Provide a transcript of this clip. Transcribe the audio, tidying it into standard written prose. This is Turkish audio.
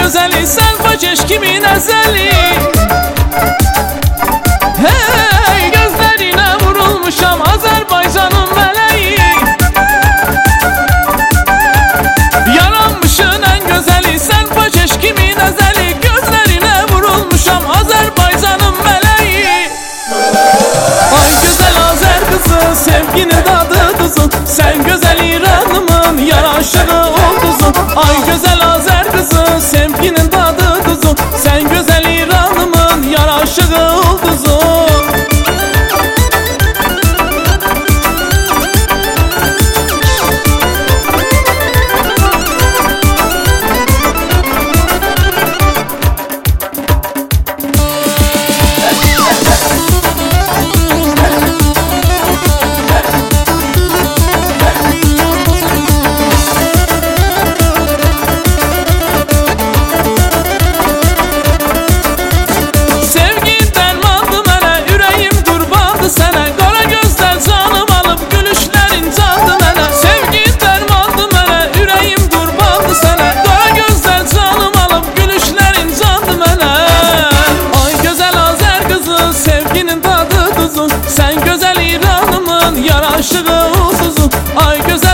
gözeli, sen fakeş kimin ezeli. Hey, gözlerine vurulmuşam Azerbaycan'ın meleği. Yaranmışın en gözeli, sen fakeş kimin ezeli. Gözlerine vurulmuşam Azerbaycan'ın meleği. Ay güzel Azer kızı, sevginin tadı tuzu, sen güzel İran'ımın yaraşığı olduzu. Ay güzel Azer kızı, sevginin tadı tuzu, sen güzel İran'ımın yaraşığı olduzu. Sen güzel İran'ımın yaraşığı uzuzu. Ay güzel